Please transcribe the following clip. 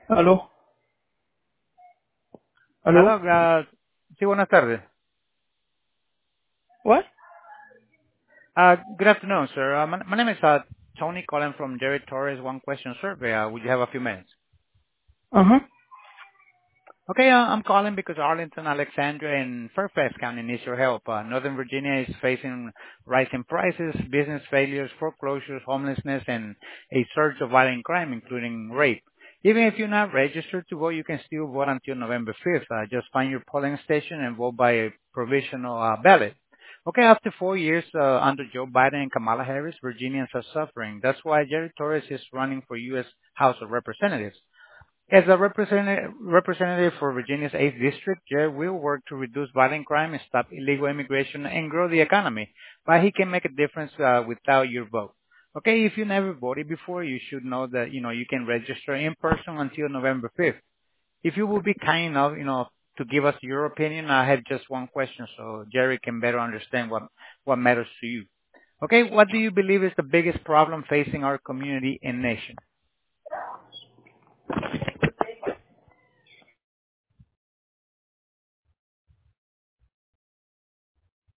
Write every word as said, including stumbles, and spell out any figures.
Aló, Hello, aló, uh, sí, buenas tardes. what? Uh, Good afternoon, sir. Uh, My my name is uh Tony calling from Jerry Torres One Question Survey. Uh, Would you have a few minutes? Uh-huh. Okay, uh, I'm calling because Arlington, Alexandria, and Fairfax County needs your help. Uh, Northern Virginia is facing rising prices, business failures, foreclosures, homelessness, and a surge of violent crime, including rape. Even if you're not registered to vote, you can still vote until November fifth. Uh, just find your polling station and vote by a provisional uh, ballot. Okay, after four years uh, under Joe Biden and Kamala Harris, Virginians are suffering. That's why Jerry Torres is running for U S House of Representatives. As a representative, representative for Virginia's eighth District, Jerry will work to reduce violent crime and stop illegal immigration and grow the economy. But he can make a difference uh, without your vote. Okay, if you never voted before, you should know that, you know, you can register in person until November fifth. If you will be kind enough, you know, to give us your opinion, I have just one question so Jerry can better understand what, what matters to you. Okay, what do you believe is the biggest problem facing our community and nation?